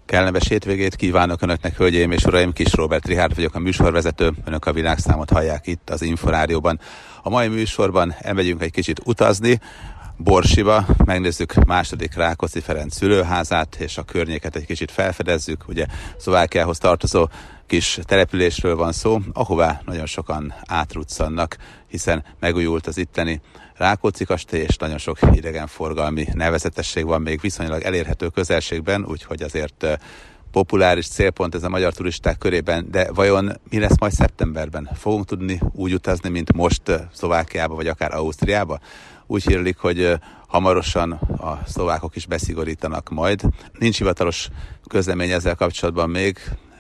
Kellemes hétvégét kívánok Önöknek, hölgyeim és uraim! Kis Róbert Richárd vagyok, a műsorvezető. Önök a világszámot hallják itt az Inforádióban. A mai műsorban elmegyünk egy kicsit utazni Borsiba, megnézzük második Rákóczi Ferenc szülőházát, és a környéket egy kicsit felfedezzük. Ugye Szlovákiához tartozó kis településről van szó, ahová nagyon sokan átruccannak, hiszen megújult az itteni Rákóczi kastély, és nagyon sok idegenforgalmi nevezetesség van még viszonylag elérhető közelségben, úgyhogy azért populáris célpont ez a magyar turisták körében, de vajon mi lesz majd szeptemberben? Fogunk tudni úgy utazni, mint most Szlovákiába, vagy akár Ausztriába? Úgy hírlik, hogy hamarosan a szlovákok is beszigorítanak majd. Nincs hivatalos közlemény ezzel kapcsolatban még,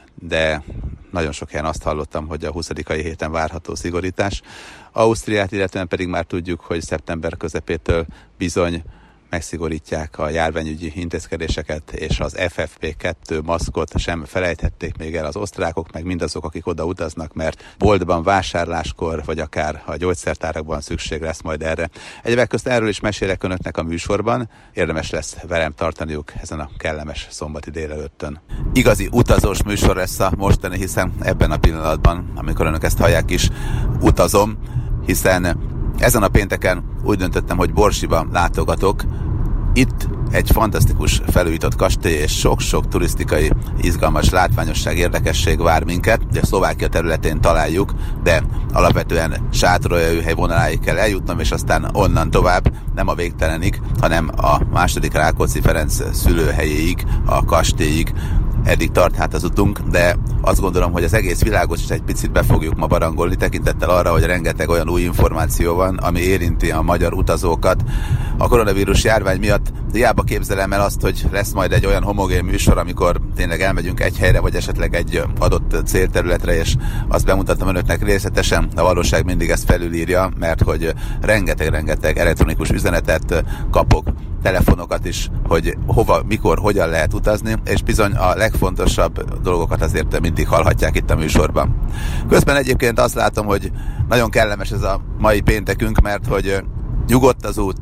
de nagyon sok helyen azt hallottam, hogy a 20-ai héten várható szigorítás. Ausztriát illetően pedig már tudjuk, hogy szeptember közepétől bizony megszigorítják a járványügyi intézkedéseket, és az FFP2 maszkot sem felejthették még el az osztrákok, meg mindazok, akik oda utaznak, mert boltban vásárláskor, vagy akár a gyógyszertárakban szükség lesz majd erre. Egyébként közt erről is mesélek Önöknek a műsorban, érdemes lesz velem tartaniuk ezen a kellemes szombati délelőttön. Igazi utazós műsor lesz a mostani, hiszen ebben a pillanatban, amikor Önök ezt hallják is, utazom, hiszen ezen a pénteken úgy döntöttem, hogy Borsiba látogatok. Itt egy fantasztikus felújított kastély és sok-sok turisztikai izgalmas látványosság, érdekesség vár minket. Ugye Szlovákia területén találjuk, de alapvetően Sátoraljaújhely vonaláig kell eljutnom, és aztán onnan tovább, nem a végtelenig, hanem a második Rákóczi Ferenc szülőhelyéig, a kastélyig. Eddig tart hát az utunk, de azt gondolom, hogy az egész világot is egy picit be fogjuk ma barangolni, tekintettel arra, hogy rengeteg olyan új információ van, ami érinti a magyar utazókat. A koronavírus járvány miatt hiába képzelem el azt, hogy lesz majd egy olyan homogén műsor, amikor tényleg elmegyünk egy helyre, vagy esetleg egy adott célterületre, és azt bemutatom Önöknek részletesen. A valóság mindig ezt felülírja, mert hogy rengeteg elektronikus üzenetet kapok, telefonokat is, hogy hova, mikor, hogyan lehet utazni, és bizony a legfontosabb dolgokat azért mindig hallhatják itt a műsorban. Közben egyébként azt látom, hogy nagyon kellemes ez a mai péntekünk, mert hogy nyugodt az út,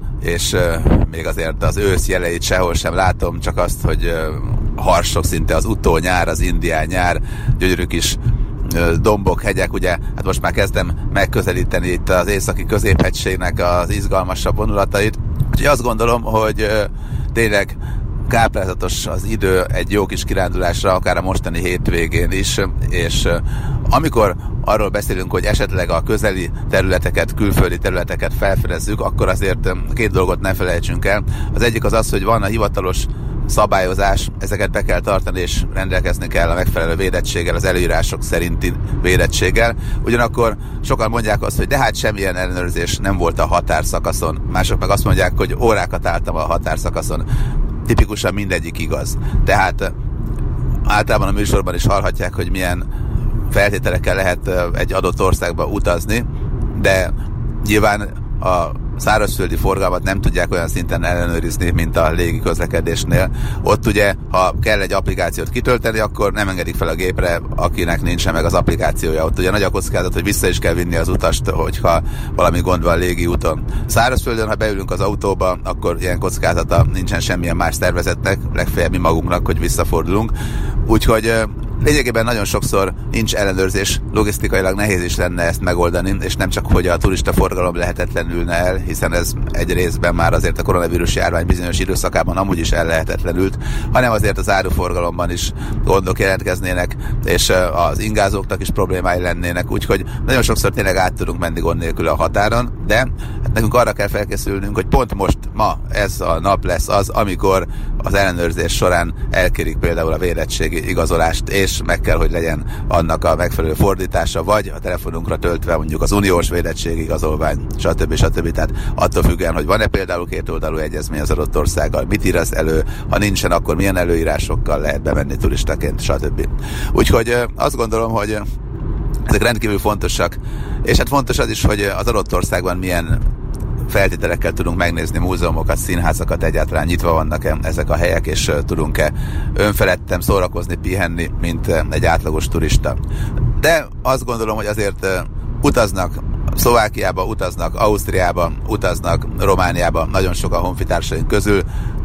és még azért az ősz jeleit sehol sem látom, csak azt, hogy harsog szinte az utónyár, az indián nyár, gyönyörű kis dombok, hegyek, ugye, hát most már kezdem megközelíteni itt az északi középhegységnek az izgalmasabb vonulatait. Úgyhogy azt gondolom, hogy tényleg káprázatos az idő egy jó kis kirándulásra, akár a mostani hétvégén is, és amikor arról beszélünk, hogy esetleg a közeli területeket, külföldi területeket felfedezzük, akkor azért két dolgot ne felejtsünk el. Az egyik az az, hogy van a hivatalos szabályozás, ezeket be kell tartani, és rendelkezni kell a megfelelő védettséggel, az előírások szerinti védettséggel. Ugyanakkor sokan mondják azt, hogy de hát semmilyen ellenőrzés nem volt a határszakaszon. Mások meg azt mondják, hogy órákat álltam a határszakaszon. Tipikusan mindegyik igaz. Tehát általában a műsorban is hallhatják, hogy milyen feltételekkel lehet egy adott országba utazni, de nyilván a szárazföldi forgalmat nem tudják olyan szinten ellenőrizni, mint a légi közlekedésnél. Ott ugye, ha kell egy applikációt kitölteni, akkor nem engedik fel a gépre, akinek nincsen meg az applikációja. Ott ugye nagy a kockázat, hogy vissza is kell vinni az utast, hogyha valami gond van légi úton. Szárazföldön, ha beülünk az autóba, akkor ilyen kockázata nincsen semmilyen más szervezetnek, legfeljebb mi magunknak, hogy visszafordulunk. Úgyhogy lényegében nagyon sokszor nincs ellenőrzés, logisztikailag nehéz is lenne ezt megoldani, és nem csak, hogy a turista forgalom lehetetlenülne el, hiszen ez egy részben már azért a koronavírus járvány bizonyos időszakában amúgy is ellehetetlenült, hanem azért az áruforgalomban is gondok jelentkeznének, és az ingázóknak is problémái lennének, úgyhogy nagyon sokszor tényleg át tudunk menni gond nélkül a határon, de hát nekünk arra kell felkészülnünk, hogy pont most, ma ez a nap lesz az, amikor az ellenőrzés során elkérik például a védettségi igazolást, és meg kell, hogy legyen annak a megfelelő fordítása, vagy a telefonunkra töltve mondjuk az uniós védettségi igazolvány, stb. Tehát attól függően, hogy van-e például kétoldalú egyezmény az adott országgal, mit ír az elő, ha nincsen, akkor milyen előírásokkal lehet bemenni turistaként, stb. Úgyhogy azt gondolom, hogy ezek rendkívül fontosak, és hát fontos az is, hogy az adott országban milyen feltételekkel tudunk megnézni múzeumokat, színházakat, egyáltalán nyitva vannak-e ezek a helyek, és tudunk-e önfeledten szórakozni, pihenni, mint egy átlagos turista. De azt gondolom, hogy azért utaznak Szlovákiába, utaznak Ausztriába, utaznak Romániába, nagyon sok a honfitársaink közül,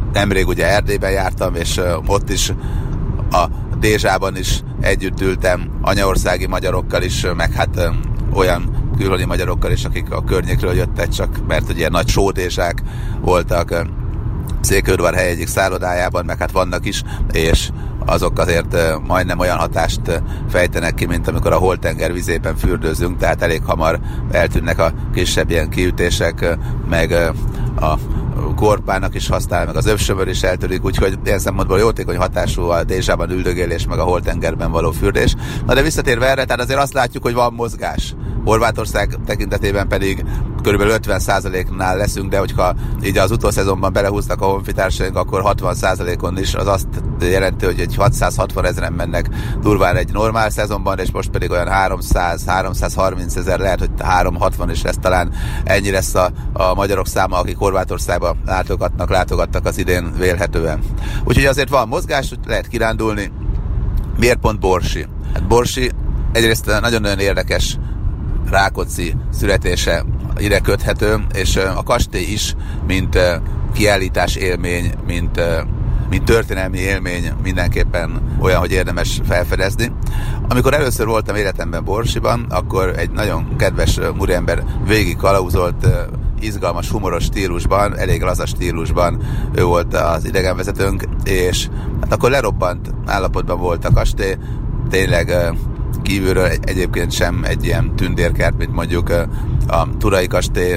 nemrég ugye Erdélyben jártam, és ott is a Dézsában is együtt ültem anyaországi magyarokkal is, meg hát olyan külhoni magyarokkal is, akik a környékről jöttek, csak mert ugye nagy sódézsák voltak Székelyudvarhely egyik szállodájában, meg hát vannak is, és azok azért majdnem olyan hatást fejtenek ki, mint amikor a Holtenger vizében fürdőzünk, tehát elég hamar eltűnnek a kisebb ilyen kiütések, meg a korpának is használ, meg az övsömör is eltörik, úgyhogy ilyen szempontból jótékony hatású a Dézsában üldögélés, meg a Holtengerben való fürdés. Na de visszatérve erre, tehát azért azt látjuk, hogy van mozgás. Horvátország tekintetében pedig kb. 50%-nál leszünk, de hogyha így az utószezonban belehúztak a honfitársaink, akkor 60%-on is, az azt jelenti, hogy egy 660 ezeren mennek durván egy normál szezonban, és most pedig olyan 300-330 ezer, lehet, hogy 360 is lesz talán, ennyi lesz a magyarok száma, akik Horvátországba látogattak az idén vélhetően. Úgyhogy azért van mozgás, lehet kirándulni. Miért pont Borsi? Hát Borsi egyrészt nagyon-nagyon érdekes Rákóczi születése ide köthető, és a kastély is, mint kiállítás élmény, mint történelmi élmény mindenképpen olyan, hogy érdemes felfedezni. Amikor először voltam életemben Borsiban, akkor egy nagyon kedves úriember végig kalauzolt, izgalmas, humoros stílusban, elég laza stílusban, ő volt az idegenvezetőnk, és hát akkor lerobbant állapotban volt a kastély, tényleg kívülről egyébként sem egy ilyen tündérkert, mint mondjuk a Turai kastély,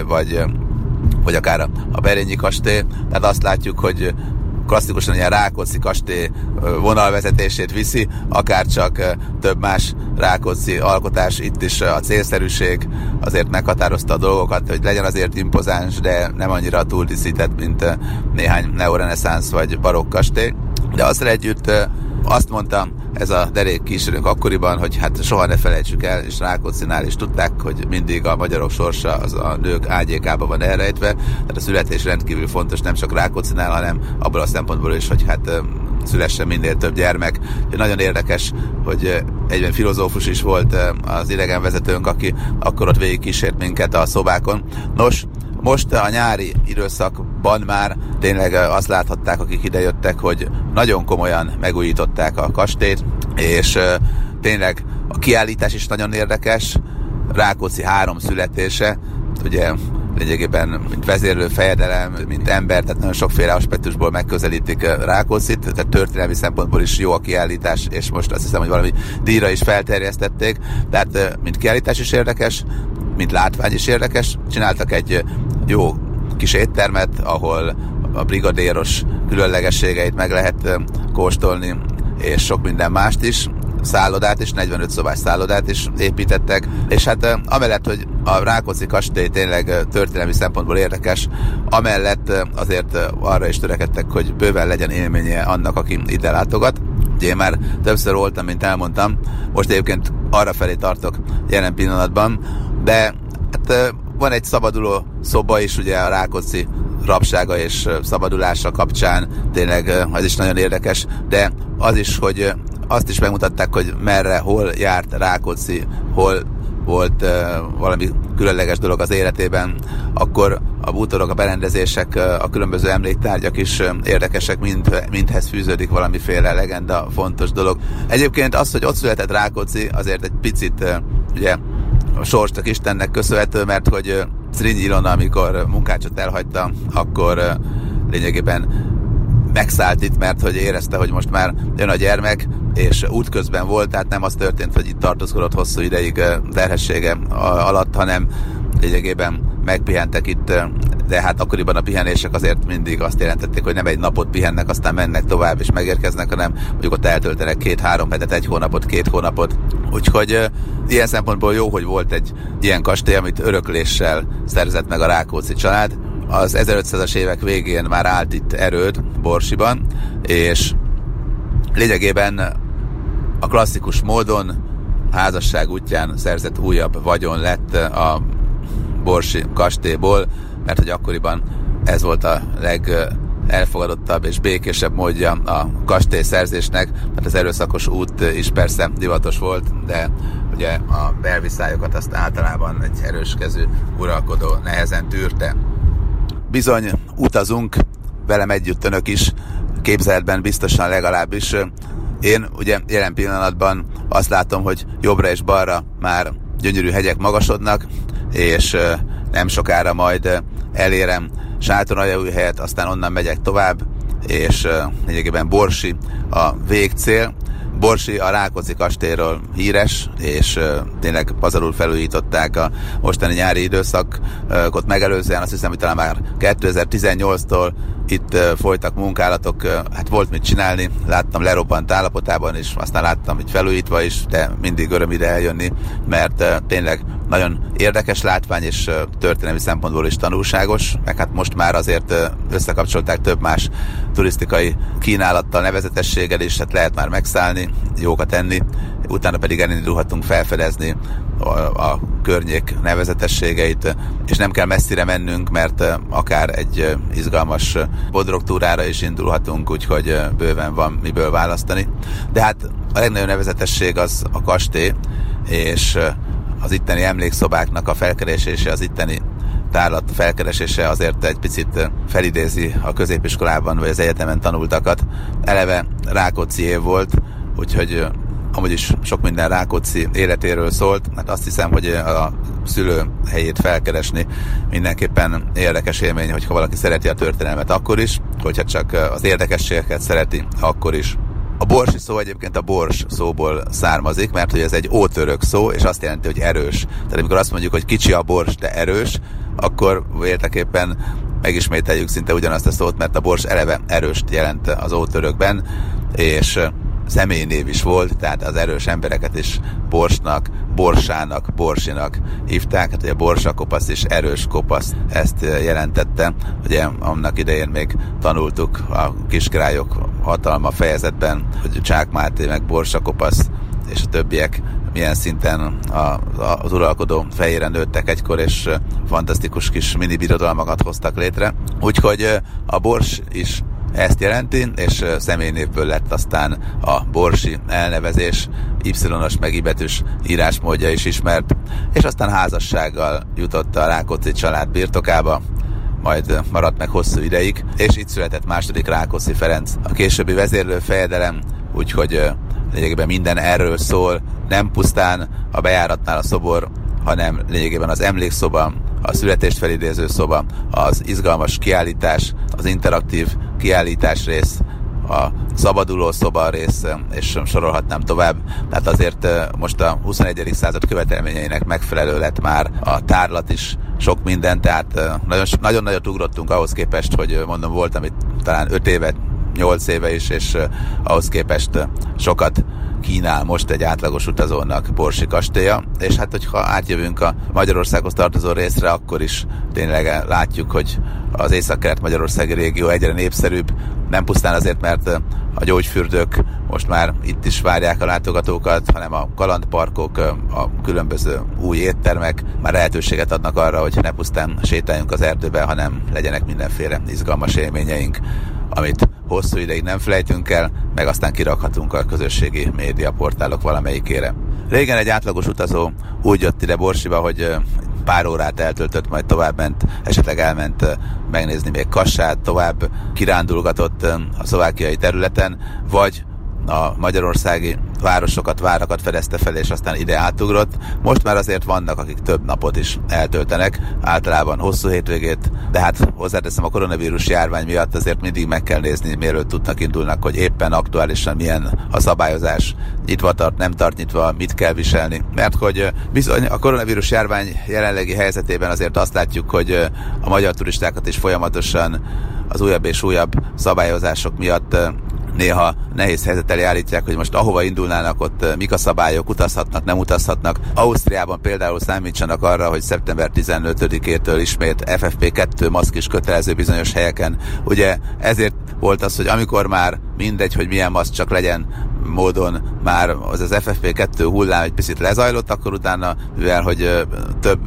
vagy akár a Berényi kastély. Tehát azt látjuk, hogy klasszikusan ilyen Rákóczi kastély vonalvezetését viszi, akár csak több más rákóczi alkotás, itt is a célszerűség azért meghatározta a dolgokat, hogy legyen azért impozáns, de nem annyira túldíszített, mint néhány neoreneszánsz vagy barokk kastély. De azzal együtt azt mondtam, ez a derék kísérőnk akkoriban, hogy hát soha ne felejtsük el, és Rákóczinál is tudták, hogy mindig a magyarok sorsa az a nők ágyékába van elrejtve, tehát a születés rendkívül fontos nem csak Rákóczinál, hanem abból a szempontból is, hogy hát szülessen minél több gyermek. Nagyon érdekes, hogy egyben filozófus is volt az idegenvezetőnk, aki akkor ott végig kísért minket a szobákon. Nos, most a nyári időszakban már tényleg azt láthatták, akik idejöttek, hogy nagyon komolyan megújították a kastélyt, és tényleg a kiállítás is nagyon érdekes. Rákóczi 3 születése, ugye lényegében mint vezérlő fejedelem, mint ember, tehát nagyon sokféle aspektusból megközelítik Rákóczit, tehát történelmi szempontból is jó a kiállítás, és most azt hiszem, hogy valami díjra is felterjesztették, tehát mint kiállítás is érdekes, mint látvány is érdekes. Csináltak egy jó kis éttermet, ahol a brigadéros különlegességeit meg lehet kóstolni, és sok minden mást is. Szállodát is, 45 szobás szállodát is építettek, és hát amellett, hogy a Rákóczi kastély tényleg történelmi szempontból érdekes, amellett azért arra is törekedtek, hogy bőven legyen élménye annak, aki ide látogat. Ugye én már többször voltam, mint elmondtam, most egyébként arra felé tartok jelen pillanatban, de hát van egy szabaduló szoba is, ugye a Rákóczi rabsága és szabadulása kapcsán, tényleg az is nagyon érdekes, de az is, hogy azt is megmutatták, hogy merre, hol járt Rákóczi, hol volt valami különleges dolog az életében, akkor a bútorok, a berendezések, a különböző emléktárgyak is érdekesek, mindhez fűződik valamiféle legenda, fontos dolog. Egyébként az, hogy ott született Rákóczi, azért egy picit ugye a sorsnak, Istennek köszönhető, mert hogy Zrínyi Ilona, amikor Munkácsot elhagyta, akkor lényegében megszállt itt, mert hogy érezte, hogy most már jön a gyermek, és útközben volt, tehát nem az történt, hogy itt tartózkodott hosszú ideig terhessége alatt, hanem lényegében megpihentek itt, de hát akkoriban a pihenések azért mindig azt jelentették, hogy nem egy napot pihennek, aztán mennek tovább és megérkeznek, hanem mondjuk ott eltöltenek 2-3 hetet, 1 hónapot, 2 hónapot. Úgyhogy ilyen szempontból jó, hogy volt egy ilyen kastély, amit örökléssel szerzett meg a Rákóczi család. Az 1500-as évek végén már állt itt erőd Borsiban, és lényegében a klasszikus módon házasság útján szerzett újabb vagyon lett a borsi kastélyból, mert hogy akkoriban ez volt a legelfogadottabb és békésebb módja a kastélyszerzésnek, mert az erőszakos út is persze divatos volt, de ugye a belviszályokat azt általában egy erőskezű uralkodó nehezen tűrte. Bizony utazunk velem együtt önök is, képzeletben biztosan legalábbis. Én ugye jelen pillanatban azt látom, hogy jobbra és balra már gyönyörű hegyek magasodnak, és nem sokára majd elérem Sátoraljaújhelyet, aztán onnan megyek tovább, és lényegében Borsi a végcél. Borsi a Rákóczi kastélyról híres, és tényleg pazarul felújították a mostani nyári időszakot megelőzően. Azt hiszem, hogy talán már 2018-tól itt folytak munkálatok, hát volt mit csinálni, láttam lerobbant állapotában is, aztán láttam itt felújítva is, de mindig öröm ide eljönni, mert tényleg nagyon érdekes látvány, és történelmi szempontból is tanulságos, meg hát most már azért összekapcsolták több más turisztikai kínálattal, nevezetességgel is, hát lehet már megszállni, jókat enni, utána pedig elindulhatunk felfedezni a környék nevezetességeit, és nem kell messzire mennünk, mert akár egy izgalmas bodrogtúrára is indulhatunk, úgyhogy bőven van miből választani. De hát a legnagyobb nevezetesség az a kastély, és az itteni emlékszobáknak a felkeresése, az itteni tárlat felkeresése azért egy picit felidézi a középiskolában vagy az egyetemen tanultakat. Eleve Rákóczié volt, úgyhogy amúgy is sok minden Rákóczi életéről szólt, mert azt hiszem, hogy a szülő helyét felkeresni mindenképpen érdekes élmény, hogyha valaki szereti a történelmet, akkor is, hogyha csak az érdekességeket szereti, akkor is. A borsi szó egyébként a bors szóból származik, mert hogy ez egy ótörök szó, és azt jelenti, hogy erős. Tehát amikor azt mondjuk, hogy kicsi a bors, de erős, akkor érteképpen megismételjük szinte ugyanazt a szót, mert a bors eleve erőst jelent az ótörökben, és személynév is volt, tehát az erős embereket is borsnak, borsának, borsinak hívták, hát ugye borsa kopasz is erős kopasz, ezt jelentette. Ugye annak idején még tanultuk a Kiskirályok hatalma fejezetben, hogy Csák Máté meg borsa kopasz és a többiek milyen szinten az uralkodó fejére nőttek egykor, és fantasztikus kis mini birodalmakat hoztak létre. Úgyhogy a bors is ezt jelenti, és személynévből lett aztán a borsi elnevezés, Y-os meg I-betűs írásmódja is ismert, és aztán házassággal jutott a Rákóczi család birtokába, majd maradt meg hosszú ideig, és itt született második Rákóczi Ferenc, a későbbi vezérlő fejedelem, úgyhogy lényegében minden erről szól, nem pusztán a bejáratnál a szobor, hanem lényegében az emlékszoba, a születést felidéző szoba, az izgalmas kiállítás, az interaktív kiállítás rész, a szabaduló szoba rész, és sorolhatnám tovább. Tehát azért most a 21. század követelményeinek megfelelő lett már a tárlat is, sok minden, tehát nagyon nagyot ugrottunk ahhoz képest, hogy mondom, voltam itt talán 5 éve, 8 éve is, és ahhoz képest sokat kínál most egy átlagos utazónak Borsi kastélya, és hát hogyha átjövünk a Magyarországhoz tartozó részre, akkor is tényleg látjuk, hogy az észak-kelet-magyarországi régió egyre népszerűbb, nem pusztán azért, mert a gyógyfürdők most már itt is várják a látogatókat, hanem a kalandparkok, a különböző új éttermek már lehetőséget adnak arra, hogy ne pusztán sétáljunk az erdőben, hanem legyenek mindenféle izgalmas élményeink, amit hosszú ideig nem felejtünk el, meg aztán kirakhatunk a közösségi médiaportálok valamelyikére. Régen egy átlagos utazó úgy jött ide Borsiba, hogy pár órát eltöltött, majd továbbment, esetleg elment megnézni még Kassát, tovább kirándulgatott a szlovákiai területen, vagy a magyarországi városokat, várakat fedezte fel, és aztán ide átugrott. Most már azért vannak, akik több napot is eltöltenek, általában hosszú hétvégét, de hát hozzáteszem, a koronavírus járvány miatt azért mindig meg kell nézni, mielőtt útnak indulnak, hogy éppen aktuálisan milyen a szabályozás, nyitva tart, nem tart nyitva, mit kell viselni. Mert hogy bizony a koronavírus járvány jelenlegi helyzetében azért azt látjuk, hogy a magyar turistákat is folyamatosan az újabb és újabb szabályozások miatt néha nehéz helyzet elé állítják, hogy most ahova indulnának, ott mik a szabályok, utazhatnak, nem utazhatnak. Ausztriában például számítsanak arra, hogy szeptember 15-től ismét FFP2 maszk is kötelező bizonyos helyeken. Ugye ezért volt az, hogy amikor már mindegy, hogy milyen maszk, csak legyen módon már az FFP2 hullám egy picit lezajlott, akkor utána, mivel hogy több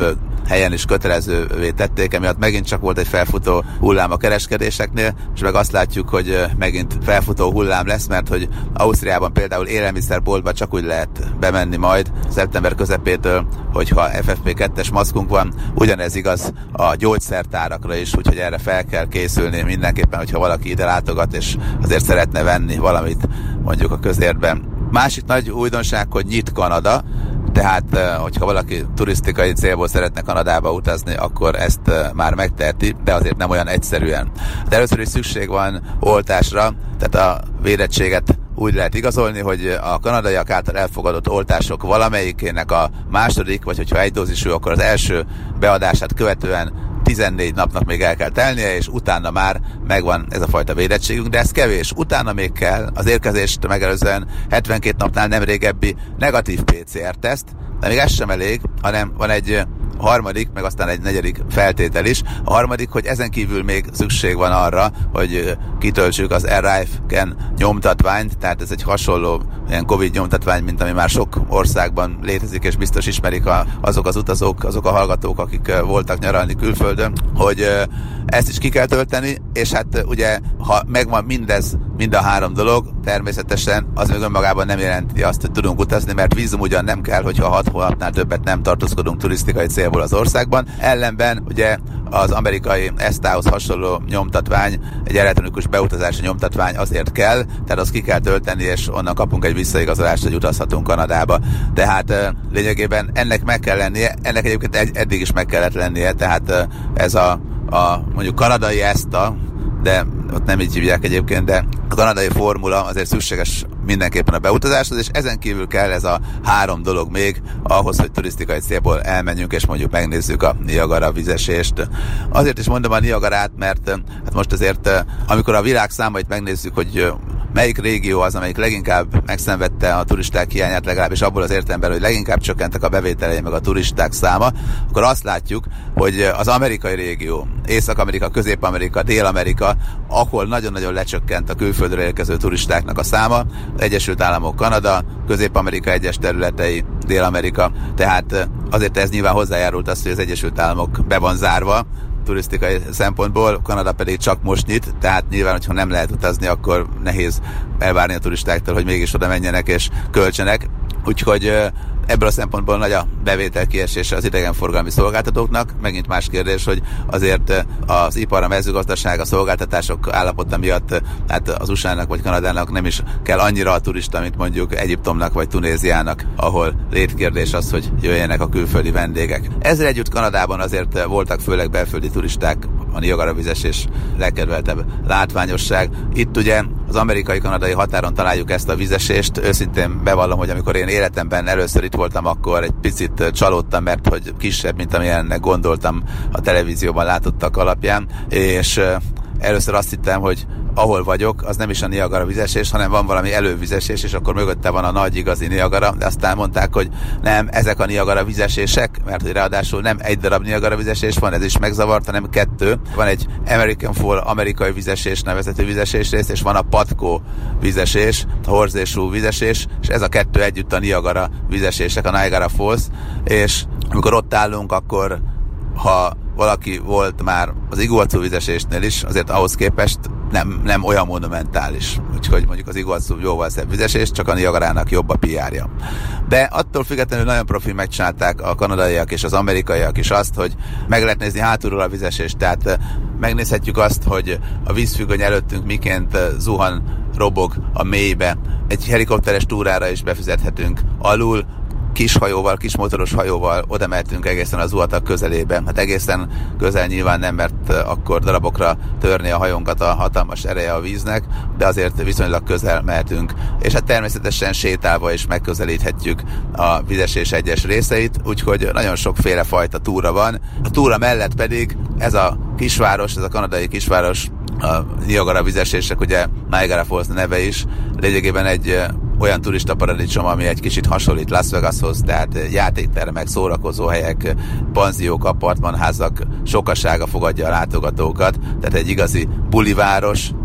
helyen is kötelezővé tették, emiatt megint csak volt egy felfutó hullám a kereskedéseknél, és meg azt látjuk, hogy megint felfutó hullám lesz, mert hogy Ausztriában például élelmiszerboltba csak úgy lehet bemenni majd szeptember közepétől, hogyha FFP2-es maszkunk van. Ugyanez igaz a gyógyszertárakra is, úgyhogy erre fel kell készülni mindenképpen, hogyha valaki ide látogat, és azért szeretne venni valamit mondjuk a közértben. Másik nagy újdonság, hogy nyit Kanada, tehát hogyha valaki turisztikai célból szeretne Kanadába utazni, akkor ezt már megteheti, de azért nem olyan egyszerűen. De először is szükség van oltásra, tehát a védettséget úgy lehet igazolni, hogy a kanadaiak által elfogadott oltások valamelyikének a második, vagy hogyha egy dózisú, akkor az első beadását követően 14 napnak még el kell telnie, és utána már megvan ez a fajta védettségünk, de ez kevés. Utána még kell az érkezést megelőzően 72 napnál nem régebbi negatív PCR-teszt, de még ez sem elég, hanem van egy harmadik, meg aztán egy negyedik feltétel is. A harmadik, hogy ezen kívül még szükség van arra, hogy kitöltsük az Arrive-Ken nyomtatványt, tehát ez egy hasonló ilyen Covid nyomtatvány, mint ami már sok országban létezik, és biztos ismerik azok az utazók, azok a hallgatók, akik voltak nyaralni külföldön, hogy ezt is ki kell tölteni, és hát ugye, ha megvan mind a három dolog, természetesen az még önmagában nem jelenti azt, hogy tudunk utazni, mert vízum ugyan nem kell, hogyha 6 hónapnál többet nem tartózkodunk turisztikai célból az országban. Ellenben ugye az amerikai ESTA-hoz hasonló nyomtatvány, egy elektronikus beutazási nyomtatvány azért kell, tehát azt ki kell tölteni, és onnan kapunk egy visszaigazolást, hogy utazhatunk Kanadába. Tehát lényegében ennek meg kell lennie, ennek egyébként eddig is meg kellett lennie, tehát ez a mondjuk kanadai ESTA, de ott nem így hívják egyébként, de a kanadai formula azért szükséges mindenképpen a beutazáshoz, és ezen kívül kell ez a három dolog még ahhoz, hogy turisztikai célból elmenjünk, és mondjuk megnézzük a Niagara vízesést. Azért is mondom a Niagarát, mert hát most azért, amikor a világ számait megnézzük, hogy melyik régió az, amelyik leginkább megszenvedte a turisták hiányát, legalábbis abból az értelemben, hogy leginkább csökkentek a bevételei meg a turisták száma, akkor azt látjuk, hogy az amerikai régió, Észak-Amerika, Közép-Amerika, Dél-Amerika, ahol nagyon-nagyon lecsökkent a külföldről érkező turistáknak a száma, Egyesült Államok, Kanada, Közép-Amerika egyes területei, Dél-Amerika, tehát azért ez nyilván hozzájárult az, hogy az Egyesült Államok be van zárva turisztikai szempontból, Kanada pedig csak most nyit, tehát nyilván, hogyha nem lehet utazni, akkor nehéz elvárni a turistáktól, hogy mégis oda menjenek és költsenek. Úgyhogy ebből a szempontból nagy a bevétel kiesése az idegenforgalmi szolgáltatóknak. Megint más kérdés, hogy azért az ipar, a mezőgazdaság, a szolgáltatások állapota miatt hát az USA-nak vagy Kanadának nem is kell annyira a turista, mint mondjuk Egyiptomnak vagy Tunéziának, ahol létkérdés az, hogy jöjjenek a külföldi vendégek. Ezzel együtt Kanadában azért voltak főleg belföldi turisták, a Niagara vízesés legkedveltebb látványosság. Itt ugye az amerikai-kanadai határon találjuk ezt a vízesést. Őszintén bevallom, hogy amikor én életemben először itt voltam, akkor egy picit csalódtam, mert hogy kisebb, mint amilyennek gondoltam a televízióban látottak alapján, és először azt hittem, hogy ahol vagyok, az nem is a Niagara vízesés, hanem van valami elővízesés, és akkor mögötte van a nagy igazi Niagara, de aztán mondták, hogy nem, ezek a Niagara vízesések, mert hogy ráadásul nem egy darab Niagara vízesés van, ez is megzavart, hanem kettő. Van egy American Fall, amerikai vízesés nevezetű vízesés rész, és van a Patco vízesés, a Horse and Shoe vízesés, és ez a kettő együtt a Niagara vízesések, a Niagara Falls, és amikor ott állunk, akkor ha valaki volt már az Iguazu vízesésnél is, azért ahhoz képest nem olyan monumentális. Úgyhogy mondjuk az Iguazu jóval szebb vízesés, csak a Niagarának jobb a PR-ja. De attól függetlenül nagyon profi megcsinálták a kanadaiak és az amerikaiak is azt, hogy meg lehet nézni hátulról a vízesést, tehát megnézhetjük azt, hogy a vízfüggöny előttünk miként zuhan, robog a mélybe. Egy helikopteres túrára is befizethetünk alul, kis hajóval, kis motoros hajóval oda mehetünk egészen az Zuhatag közelébe. Hát egészen közel nyilván nem, mert akkor darabokra törni a hajónkat a hatalmas ereje a víznek, de azért viszonylag közel mehetünk. És hát természetesen sétálva is megközelíthetjük a vízesés egyes részeit, úgyhogy nagyon sokféle fajta túra van. A túra mellett pedig ez a kisváros, ez a kanadai kisváros, a Niagara vízesések, ugye Niagara Falls neve is, lényegében egy olyan turista paradicsom, ami egy kicsit hasonlít Las Vegashoz, tehát játéktermek, szórakozóhelyek, panziók, apartmanházak sokasága fogadja a látogatókat, tehát egy igazi buliváros,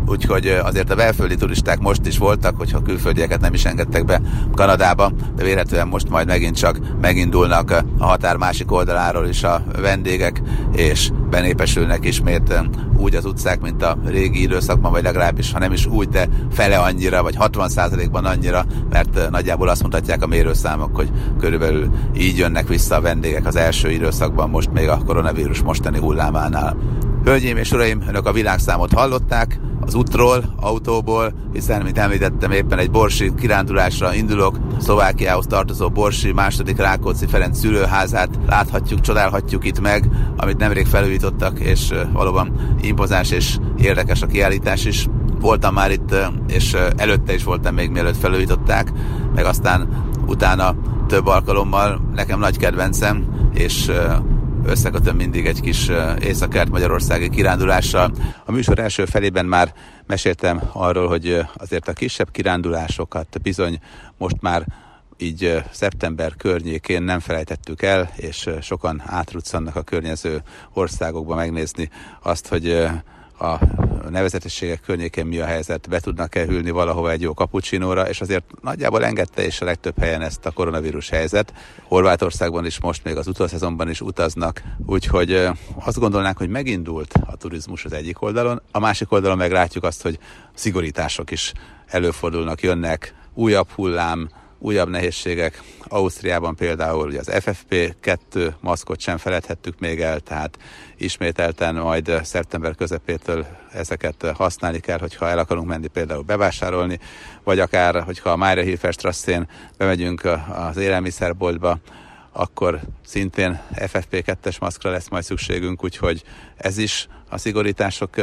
úgyhogy azért a belföldi turisták most is voltak, hogyha külföldieket nem is engedtek be Kanadába, de vélhetően most majd megint csak megindulnak a határ másik oldaláról is a vendégek, és benépesülnek ismét úgy az utcák, mint a régi időszakban, vagy legalábbis, ha nem is úgy, de fele annyira, vagy 60%-ban annyira, mert nagyjából azt mutatják a mérőszámok, hogy körülbelül így jönnek vissza a vendégek az első időszakban, most még a koronavírus mostani hullámánál. Hölgyeim és uraim, önök a világszámot hallották, az útról, autóból, hiszen, mint említettem, éppen egy borsi kirándulásra indulok. Szlovákiához tartozó Borsi II. Rákóczi Ferenc szülőházát láthatjuk, csodálhatjuk itt meg, amit nemrég felújítottak, és valóban impozáns és érdekes a kiállítás is. Voltam már itt, és előtte is voltam még mielőtt felújították, meg aztán utána több alkalommal. Nekem nagy kedvencem, és összekötöm mindig egy kis észak-kelet-magyarországi kirándulással. A műsor első felében már meséltem arról, hogy azért a kisebb kirándulásokat bizony most már így szeptember környékén nem felejtettük el, és sokan átruccannak a környező országokba megnézni azt, hogy a nevezetességek környékén mi a helyzet, be tudnak-e hűlni valahova egy jó cappuccinóra, és azért nagyjából engedte és a legtöbb helyen ezt a koronavírus helyzet. Horvátországban is most még az utószezonban is utaznak, úgyhogy azt gondolnánk, hogy megindult a turizmus az egyik oldalon, a másik oldalon meg látjuk azt, hogy szigorítások is előfordulnak, jönnek, újabb hullám, újabb nehézségek. Ausztriában például ugye az FFP2 maszkot sem feledhettük még el, tehát ismételten majd szeptember közepétől ezeket használni kell, hogyha el akarunk menni például bevásárolni, vagy akár, hogyha a Mayrehilferstrasszén bemegyünk az élelmiszerboltba, akkor szintén FFP2-es maszkra lesz majd szükségünk, úgyhogy ez is a szigorítások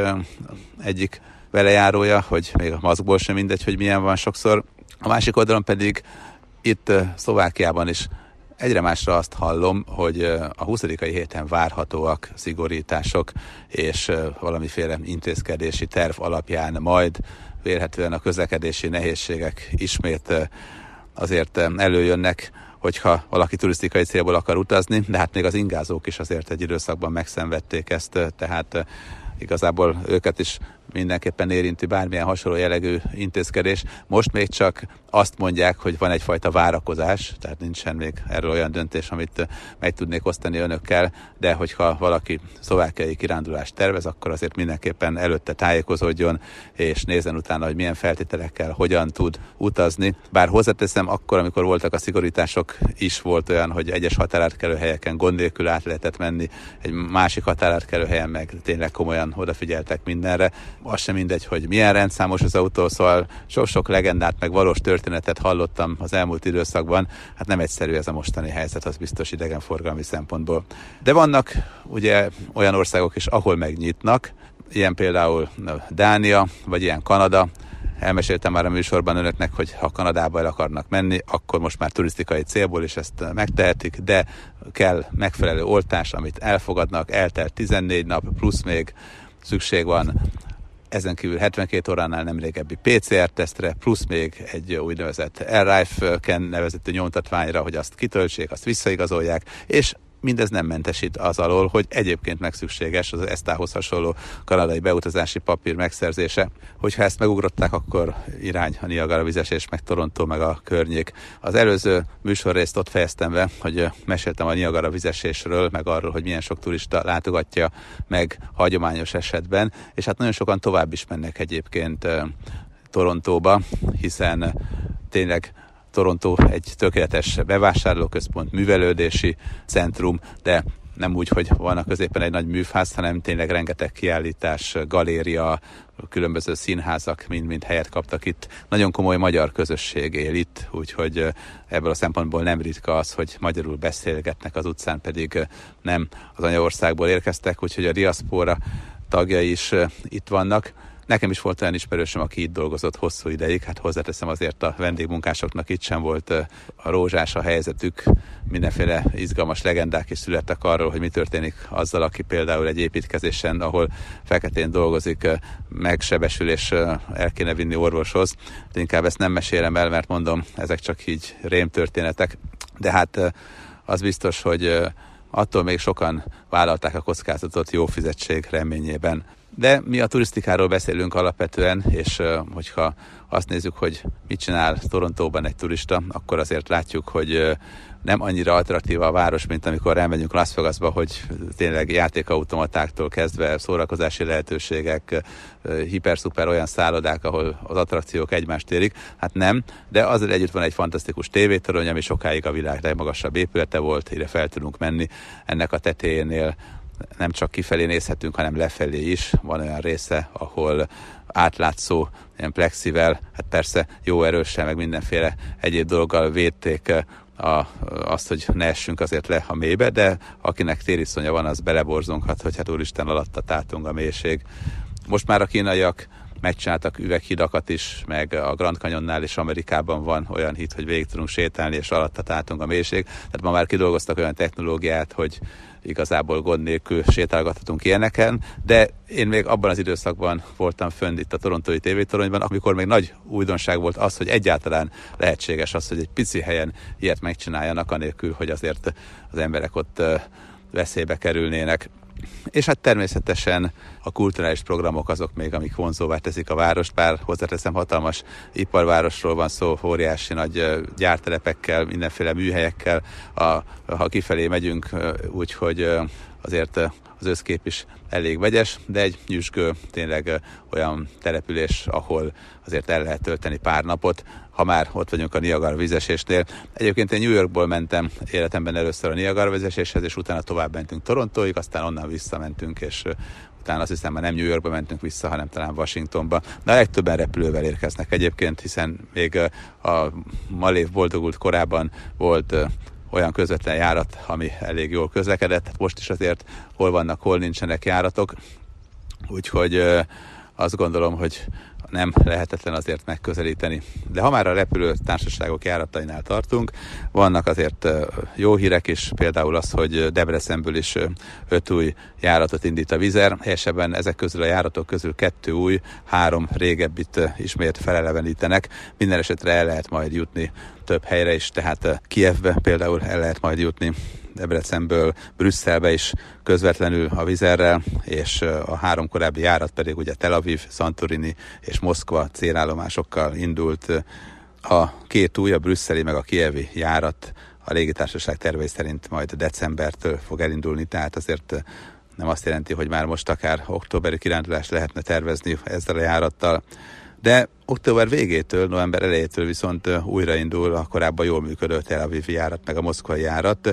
egyik velejárója, hogy még a maszkból sem mindegy, hogy milyen van sokszor. A másik oldalon pedig itt Szlovákiában is egyre másra azt hallom, hogy a 20. héten várhatóak szigorítások, és valamiféle intézkedési terv alapján majd vélhetően a közlekedési nehézségek ismét azért előjönnek, hogyha valaki turisztikai célból akar utazni, de hát még az ingázók is azért egy időszakban megszenvedték ezt, tehát igazából őket is mindenképpen érinti bármilyen hasonló jellegű intézkedés. Most még csak azt mondják, hogy van egyfajta várakozás, tehát nincsen még erről olyan döntés, amit meg tudnék osztani önökkel, de hogyha valaki szlovákiai kirándulást tervez, akkor azért mindenképpen előtte tájékozódjon, és nézzen utána, hogy milyen feltételekkel, hogyan tud utazni. Bár hozzáteszem, akkor, amikor voltak a szigorítások, is volt olyan, hogy egyes határátkelőhelyeken gond nélkül át lehetett menni, egy másik határátkelőhelyen meg tényleg komolyan odafigyeltek mindenre. Az sem mindegy, hogy milyen rendszámos az autó, szóval sok-sok legendát, meg valós történetet hallottam az elmúlt időszakban. Hát nem egyszerű ez a mostani helyzet, az biztos idegenforgalmi szempontból. De vannak ugye olyan országok is, ahol megnyitnak, ilyen például Dánia, vagy ilyen Kanada. Elmeséltem már a műsorban önöknek, hogy ha Kanadába el akarnak menni, akkor most már turisztikai célból is ezt megtehetik, de kell megfelelő oltás, amit elfogadnak, eltelt 14 nap, plusz még szükség van ezen kívül 72 óránál nem régebbi PCR-tesztre, plusz még egy úgynevezett Arrive-Ken nevezetű nyomtatványra, hogy azt kitöltsék, azt visszaigazolják, és mindez nem mentesít az alól, hogy egyébként megszükséges az ESTA-hoz hasonló kanadai beutazási papír megszerzése. Hogyha ezt megugrották, akkor irány a Niagara vizesés, meg Toronto, meg a környék. Az előző műsorrészt ott fejeztem be, hogy meséltem a Niagara vizesésről, meg arról, hogy milyen sok turista látogatja meg hagyományos esetben, és hát nagyon sokan tovább is mennek egyébként Torontóba, hiszen tényleg Toronto egy tökéletes bevásárlóközpont, művelődési centrum, de nem úgy, hogy van a középen egy nagy műfáz, hanem tényleg rengeteg kiállítás, galéria, különböző színházak mind helyet kaptak itt. Nagyon komoly magyar közösség él itt, úgyhogy ebből a szempontból nem ritka az, hogy magyarul beszélgetnek az utcán, pedig nem az anyaországból érkeztek, úgyhogy a diaszpóra tagjai is itt vannak. Nekem is volt olyan ismerősöm, aki itt dolgozott hosszú ideig, hát hozzáteszem azért a vendégmunkásoknak itt sem volt a rózsás a helyzetük, mindenféle izgalmas legendák is születtek arról, hogy mi történik azzal, aki például egy építkezésen, ahol feketén dolgozik, megsebesül és el kéne vinni orvoshoz. De inkább ezt nem mesélem el, mert mondom, ezek csak így rémtörténetek, de hát az biztos, hogy attól még sokan vállalták a kockázatot jó fizetség reményében. De mi a turisztikáról beszélünk alapvetően, és hogyha azt nézzük, hogy mit csinál Torontóban egy turista, akkor azért látjuk, hogy nem annyira attraktív a város, mint amikor elmegyünk Las Vegasba, hogy tényleg játékautomatáktól kezdve szórakozási lehetőségek, hiper-szuper olyan szállodák, ahol az attrakciók egymást érik. Hát nem, de azért együtt van egy fantasztikus tévétorony, ami sokáig a világ legmagasabb épülete volt, ide fel tudunk menni. Ennek a tetejénél nem csak kifelé nézhetünk, hanem lefelé is. Van olyan része, ahol átlátszó ilyen plexivel, hát persze jó erősen, meg mindenféle egyéb dologgal védték azt, hogy ne essünk azért le a mélybe, de akinek tériszonya van, az beleborzonghat, hogy hát úristen, alatta tátong a mélység. Most már a kínaiak megcsináltak üveghidakat is, meg a Grand Canyonnál is Amerikában van olyan híd, hogy végig tudunk sétálni, és alatta tátong a mélység. Tehát ma már kidolgoztak olyan technológiát, hogy igazából gond nélkül sétálgathatunk ilyeneken, de én még abban az időszakban voltam fönn itt a torontói tévétoronyban, amikor még nagy újdonság volt az, hogy egyáltalán lehetséges az, hogy egy pici helyen ilyet megcsináljanak, anélkül, hogy azért az emberek ott veszélybe kerülnének. És hát természetesen a kulturális programok azok még, amik vonzóvá teszik a várost, bár hozzáteszem, hatalmas iparvárosról van szó, óriási nagy gyártelepekkel, mindenféle műhelyekkel, ha kifelé megyünk, úgyhogy azért az összkép is elég vegyes, de egy nyüzsgő, tényleg olyan település, ahol azért el lehet tölteni pár napot, ha már ott vagyunk a Niagara vízesésnél. Egyébként én New Yorkból mentem életemben először a Niagara vízeséshez, és utána tovább mentünk Torontóig, aztán onnan visszamentünk, és utána azt hiszem, már nem New Yorkba mentünk vissza, hanem talán Washingtonba. De a legtöbben repülővel érkeznek egyébként, hiszen még a Malév boldogult korában volt olyan közvetlen járat, ami elég jól közlekedett. Most is azért hol vannak, hol nincsenek járatok. Úgyhogy azt gondolom, hogy nem lehetetlen azért megközelíteni. De ha már a repülőtársaságok járatainál tartunk, vannak azért jó hírek is, például az, hogy Debrecenből is 5 új járatot indít a Wizz Air. Helyesebben ezek közül a járatok közül 2 új, 3 régebbit ismét felelevenítenek. Minden esetre el lehet majd jutni több helyre is, tehát Kijevbe például el lehet majd jutni, Debrecenből Brüsszelbe is közvetlenül a Wizz Airrel, és a 3 korábbi járat pedig ugye Tel Aviv, Santorini és Moszkva célállomásokkal indult. A 2 új, a brüsszeli meg a kijevi járat a légitársaság tervei szerint majd decembertől fog elindulni, tehát azért nem azt jelenti, hogy már most akár októberi kirándulást lehetne tervezni ezzel a járattal. De október végétől, november elejétől viszont újraindul a korábban jól működő Tel Avivi járat, meg a moszkvai járat.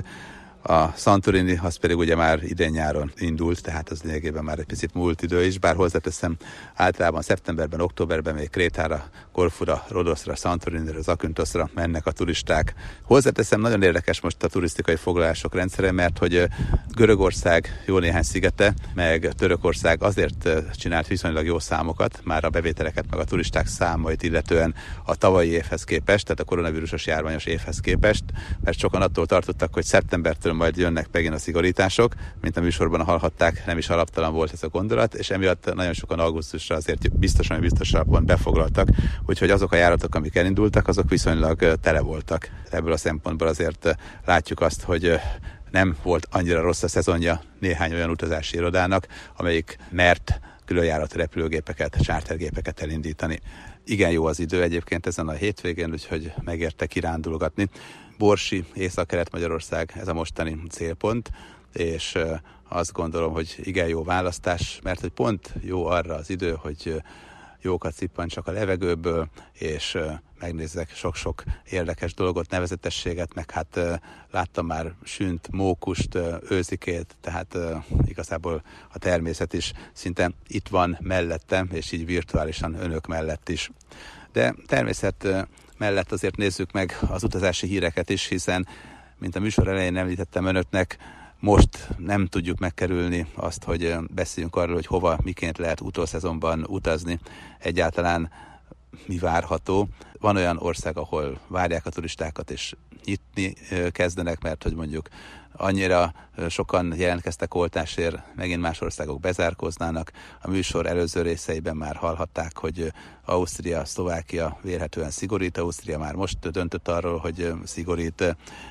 A Santorini az pedig ugye már idén nyáron indult, tehát az lényegében már egy picit múlt idő is, bár hozzáteszem, általában szeptemberben, októberben még Krétára, Korfura, Rodoszra, Santorinira, Zakynthosra mennek a turisták. Hozzáteszem, nagyon érdekes most a turisztikai foglalások rendszere, mert hogy Görögország jó néhány szigete, meg Törökország azért csinált viszonylag jó számokat, már a bevételeket, meg a turisták számait illetően a tavalyi évhez képest, tehát a koronavírusos járványos évhez képest, mert sokan attól tartottak, hogy szeptembertől majd jönnek megint a szigorítások, mint a műsorban hallhatták, nem is alaptalan volt ez a gondolat, és emiatt nagyon sokan augusztusra azért biztosan befoglaltak, úgyhogy azok a járatok, amik elindultak, azok viszonylag tele voltak. Ebből a szempontból azért látjuk azt, hogy nem volt annyira rossz a szezonja néhány olyan utazási irodának, amelyik mert különjáratú repülőgépeket, chartergépeket elindítani. Igen jó az idő egyébként ezen a hétvégén, úgyhogy megérte kirándulgatni. Borsi, Észak-Kelet-Magyarország, ez a mostani célpont, és azt gondolom, hogy igen jó választás, mert hogy pont jó arra az idő, hogy jókat szippantsak a levegőből, és megnézzek sok-sok érdekes dolgot, nevezetességet, meg hát láttam már sünt, mókust, őzikét, tehát igazából a természet is szinte itt van mellettem, és így virtuálisan önök mellett is. De természet mellett azért nézzük meg az utazási híreket is, hiszen, mint a műsor elején említettem önöknek, most nem tudjuk megkerülni azt, hogy beszéljünk arról, hogy hova, miként lehet utószezonban utazni, egyáltalán mi várható. Van olyan ország, ahol várják a turistákat, és nyitni kezdenek, mert hogy mondjuk annyira sokan jelentkeztek oltásért, megint más országok bezárkóznának. A műsor előző részeiben már hallhatták, hogy Ausztria, Szlovákia vélhetően szigorít. Ausztria már most döntött arról, hogy szigorít,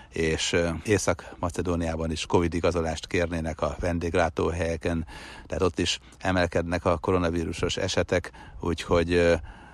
és Észak-Macedóniában is Covid igazolást kérnének a vendéglátóhelyeken, tehát ott is emelkednek a koronavírusos esetek, úgyhogy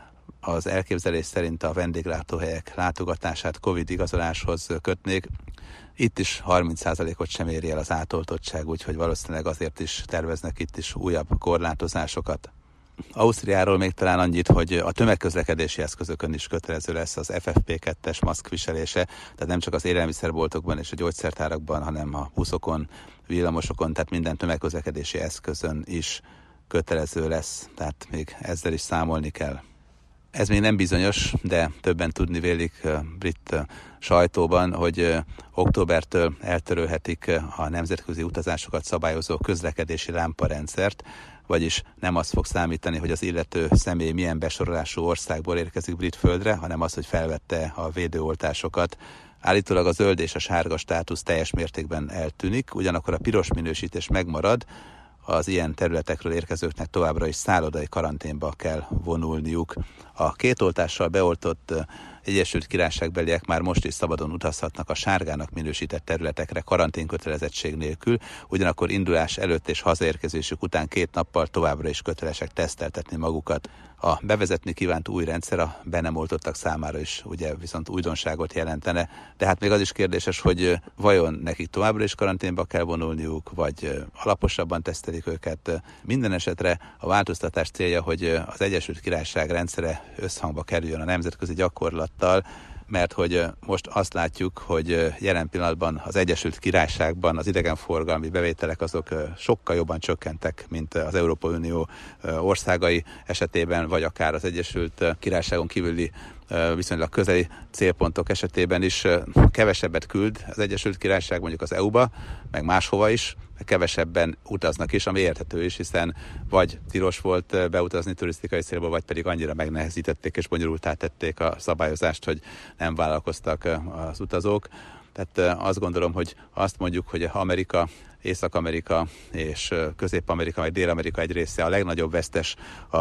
az elképzelés szerint a vendéglátóhelyek látogatását Covid igazoláshoz kötnék. Itt is 30%-ot sem éri el az átoltottság, úgyhogy valószínűleg azért is terveznek itt is újabb korlátozásokat. Ausztriáról még talán annyit, hogy a tömegközlekedési eszközökön is kötelező lesz az FFP2-es maszk viselése, tehát nem csak az élelmiszerboltokban és a gyógyszertárakban, hanem a buszokon, villamosokon, tehát minden tömegközlekedési eszközön is kötelező lesz, tehát még ezzel is számolni kell. Ez még nem bizonyos, de többen tudni vélik brit sajtóban, hogy októbertől eltörölhetik a nemzetközi utazásokat szabályozó közlekedési lámparendszert, vagyis nem az fog számítani, hogy az illető személy milyen besorolású országból érkezik brit földre, hanem az, hogy felvette a védőoltásokat. Állítólag a zöld és a sárga státusz teljes mértékben eltűnik, ugyanakkor a piros minősítés megmarad, az ilyen területekről érkezőknek továbbra is szállodai karanténba kell vonulniuk. A két oltással beoltott Egyesült Királyságbeliek már most is szabadon utazhatnak a sárgának minősített területekre karanténkötelezettség nélkül, ugyanakkor indulás előtt és hazaérkezésük után 2 nappal továbbra is kötelesek teszteltetni magukat. A bevezetni kívánt új rendszer a be nem oltottak számára is ugye viszont újdonságot jelentene, de hát még az is kérdéses, hogy vajon nekik továbbra is karanténba kell vonulniuk, vagy alaposabban tesztelik őket. Minden esetre a változtatás célja, hogy az Egyesült Királyság rendszere összhangba kerüljön a nemzetközi gyakorlattal, mert hogy most azt látjuk, hogy jelen pillanatban az Egyesült Királyságban az idegenforgalmi bevételek azok sokkal jobban csökkentek, mint az Európai Unió országai esetében, vagy akár az Egyesült Királyságon kívüli viszonylag közeli célpontok esetében is kevesebbet küld az Egyesült Királyság mondjuk az EU-ba, meg máshova is, kevesebben utaznak is, ami érthető is, hiszen vagy tilos volt beutazni turisztikai célból, vagy pedig annyira megnehezítették és bonyolultá tették a szabályozást, hogy nem vállalkoztak az utazók. Tehát azt gondolom, hogy azt mondjuk, hogy Amerika, Észak-Amerika és Közép-Amerika, vagy Dél-Amerika egy része a legnagyobb vesztes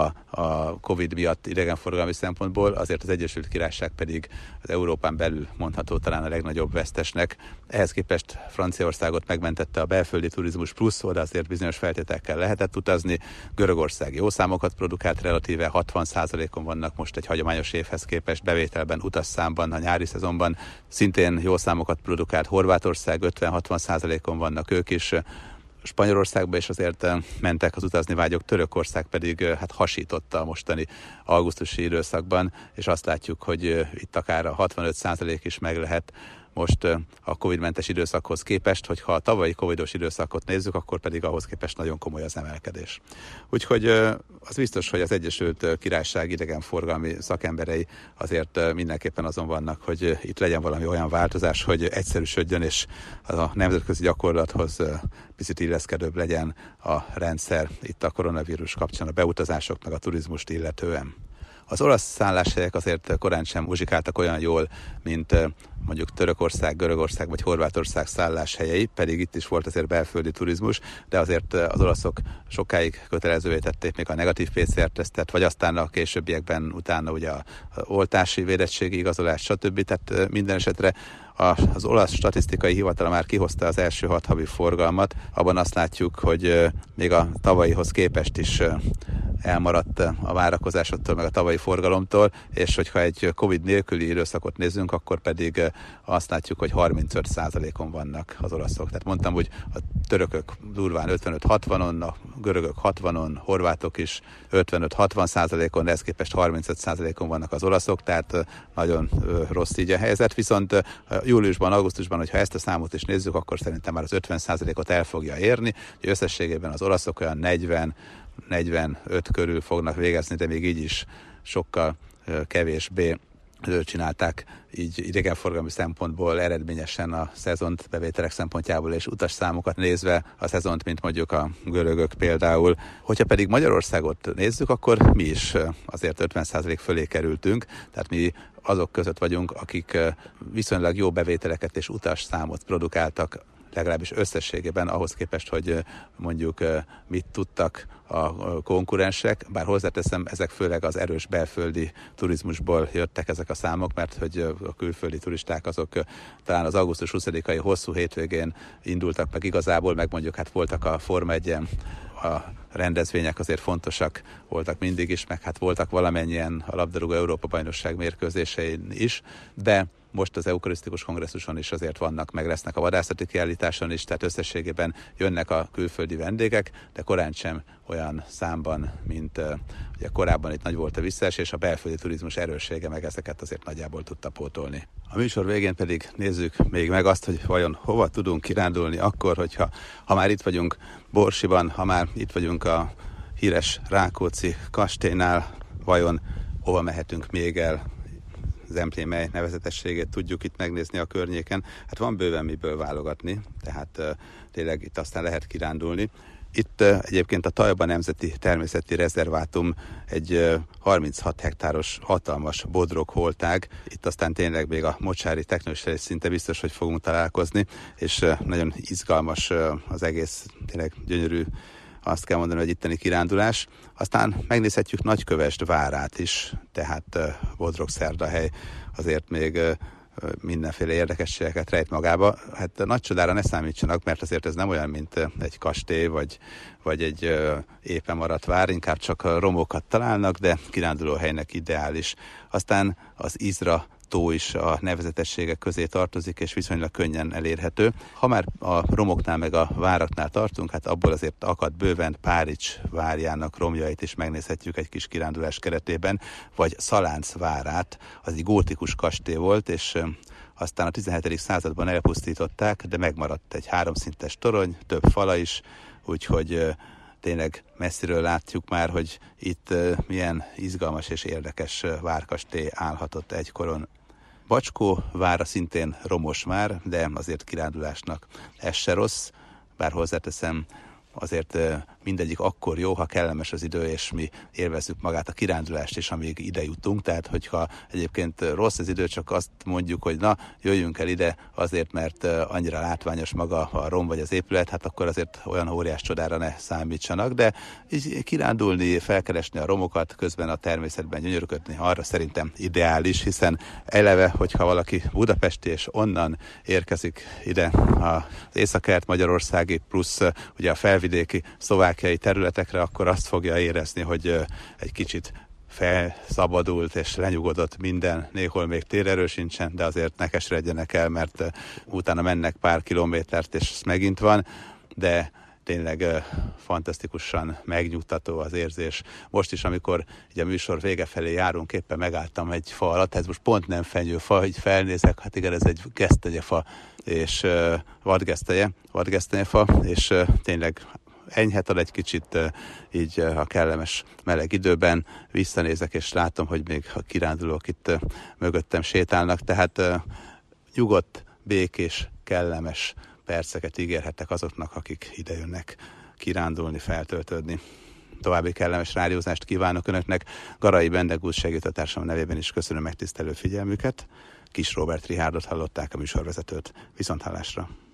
a Covid miatt idegenforgalmi szempontból, azért az Egyesült Királyság pedig az Európán belül mondható talán a legnagyobb vesztesnek. Ehhez képest Franciaországot megmentette a belföldi turizmus plusz, oda azért bizonyos feltételekkel lehetett utazni. Görögország jó számokat produkált, relatíve 60%-on vannak most egy hagyományos évhez képest bevételben, utasszámban, a nyári szezonban szintén jó számokat produkált. Horvátország 50-60%-on vannak ők is. Spanyolországba is azért mentek az utazni vágyók, Törökország pedig hát hasította a mostani augusztusi időszakban, és azt látjuk, hogy itt akár a 65% is meg lehet most a Covid-mentes időszakhoz képest, hogyha a tavalyi Covidos időszakot nézzük, akkor pedig ahhoz képest nagyon komoly az emelkedés. Úgyhogy az biztos, hogy az Egyesült Királyság idegenforgalmi szakemberei azért mindenképpen azon vannak, hogy itt legyen valami olyan változás, hogy egyszerűsödjön, és a nemzetközi gyakorlathoz picit illeszkedőbb legyen a rendszer itt a koronavírus kapcsán a beutazások meg a turizmust illetően. Az olasz szálláshelyek azért korán sem muzsikáltak olyan jól, mint mondjuk Törökország, Görögország vagy Horvátország szálláshelyei, pedig itt is volt azért belföldi turizmus, de azért az olaszok sokáig kötelezővé tették még a negatív PCR-tesztet, vagy aztán a későbbiekben utána ugye a oltási védettségi igazolás, stb. Tehát minden esetre az olasz statisztikai hivatala már kihozta az első 6 havi forgalmat, abban azt látjuk, hogy még a tavalyihoz képest is elmaradt a várakozásoktól, meg a tavalyi forgalomtól, és hogyha egy Covid nélküli időszakot nézzünk, akkor pedig azt látjuk, hogy 35%-on vannak az olaszok. Tehát mondtam, hogy a törökök durván 55-60-on, a görögök 60-on, horvátok is 55-60%-on, de ezt képest 35%-on vannak az olaszok, tehát nagyon rossz így a helyzet. Viszont júliusban, augusztusban, hogyha ezt a számot is nézzük, akkor szerintem már az 50%-ot el fogja érni. Összességében az olaszok olyan 40-45 körül fognak végezni, de még így is sokkal kevésbé csinálták így idegenforgalmi szempontból eredményesen a szezont, bevételek szempontjából és utasszámokat nézve a szezont, mint mondjuk a görögök például. Hogyha pedig Magyarországot nézzük, akkor mi is azért 50% fölé kerültünk, tehát mi azok között vagyunk, akik viszonylag jó bevételeket és utasszámot produkáltak, legalábbis összességében ahhoz képest, hogy mondjuk mit tudtak a konkurensek, bár hozzáteszem, ezek főleg az erős belföldi turizmusból jöttek ezek a számok, mert hogy a külföldi turisták azok talán az augusztus 20-ai hosszú hétvégén indultak meg igazából, meg mondjuk hát voltak a Forma 1-en, a rendezvények azért fontosak voltak mindig is, meg hát voltak valamennyien a labdarúgó Európa-bajnokság mérkőzésein is, de most az eukarisztikus kongresszuson is azért vannak, meg lesznek a vadászati kiállításon is, tehát összességében jönnek a külföldi vendégek, de korán sem olyan számban, mint ugye korábban itt nagy volt a visszaesés, a belföldi turizmus erőssége meg ezeket azért nagyjából tudta pótolni. A műsor végén pedig nézzük még meg azt, hogy vajon hova tudunk kirándulni akkor, hogyha már itt vagyunk Borsiban, ha már itt vagyunk a híres Rákóczi kastélynál, vajon hova mehetünk még el, Zemplén nevezetességét tudjuk itt megnézni a környéken. Hát van bőven miből válogatni, tehát tényleg itt aztán lehet kirándulni. Itt egyébként a Tajba Nemzeti Természeti Rezervátum egy 36 hektáros hatalmas bodrogholtág. Itt aztán tényleg még a mocsári teknősre szinte biztos, hogy fogunk találkozni, és nagyon izgalmas az egész, tényleg gyönyörű, azt kell mondani, hogy itteni kirándulás. Aztán megnézhetjük Nagykövesd várát is, tehát Bodrogszerdahely azért még mindenféle érdekességeket rejt magába. Hát nagy csodára ne számítsanak, mert azért ez nem olyan, mint egy kastély, vagy egy éppen maradt vár, inkább csak romokat találnak, de kirándulóhelynek ideális. Aztán az Izra tó is a nevezetességek közé tartozik, és viszonylag könnyen elérhető. Ha már a romoknál meg a váraknál tartunk, hát abból azért akad bőven Párics várjának romjait is megnézhetjük egy kis kirándulás keretében, vagy Szalánc várát, az egy gótikus kastély volt, és aztán a 17. században elpusztították, de megmaradt egy 3 szintes torony, több fala is, úgyhogy tényleg messziről látjuk már, hogy itt milyen izgalmas és érdekes várkastély állhatott egykoron. Bacskó vára szintén romos már, de azért kirándulásnak ez se rossz, bár hozzáteszem, azért mindegyik akkor jó, ha kellemes az idő, és mi élvezzük magát a kirándulást is, amíg ide jutunk. Tehát, hogyha egyébként rossz az idő, csak azt mondjuk, hogy na, jöjjünk el ide azért, mert annyira látványos maga a rom vagy az épület, hát akkor azért olyan óriás csodára ne számítsanak, de így kirándulni, felkeresni a romokat, közben a természetben gyönyörködni, arra szerintem ideális, hiszen eleve, hogyha valaki budapesti és onnan érkezik ide az észak-kelet-magyarországi plusz ugye a felvidéki szlovákiai területekre, akkor azt fogja érezni, hogy egy kicsit felszabadult és lenyugodott minden, néhol még térerő sincsen, de azért ne keseredjenek el, mert utána mennek pár kilométert, és ez megint van, de tényleg fantasztikusan megnyugtató az érzés. Most is, amikor ugye a műsor vége felé járunk, éppen megálltam egy fa alatt, ez most pont nem fenyőfa, hogy felnézek, hát igen, ez egy gesztenyefa, és vadgesztenyefa, és tényleg enyhet ad egy kicsit így a kellemes meleg időben, visszanézek, és látom, hogy még a kirándulók itt mögöttem sétálnak, tehát nyugodt, békés, kellemes perceket ígérhetek azoknak, akik idejönnek kirándulni, feltöltődni. További kellemes rádiózást kívánok Önöknek. Garai Bendegúz segítőtársam nevében is köszönöm megtisztelő figyelmüket. Kis Róbert Richárdot hallották, a műsorvezetőt. Viszonthallásra!